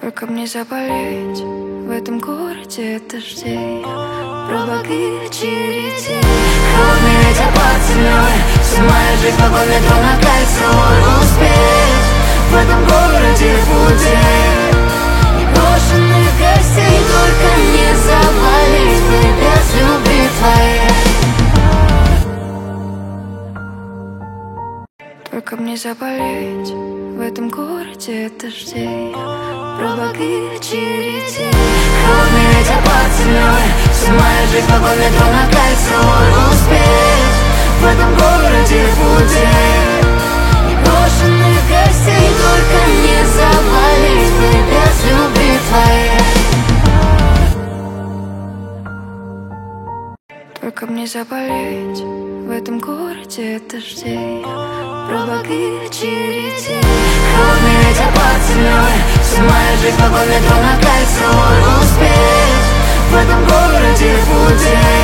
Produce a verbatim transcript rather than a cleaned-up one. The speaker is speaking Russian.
Только мне заболеть в этом городе от дождей, пробок и очередей. Холодный ветер под землей, вся моя жизнь вагон метро на кольцевой. Успеть в этом городе в пути и брошенных гостей. Только не заболеть бы без любви твоей. Только мне заболеть в этом городе от дождей, пробок и очередей. Холодный ветер под землей, вся моя жизнь вагон метро на кольцевой. Успеть в этом городе в пути и брошенных гостей. Только не заболеть бы без любви твоей. Только мне заболеть в этом городе от дождей, пробок и очередей. Холодный ветер под землей, вся моя жизнь вагон метро на кольцевой. Успеть в этом городе в пути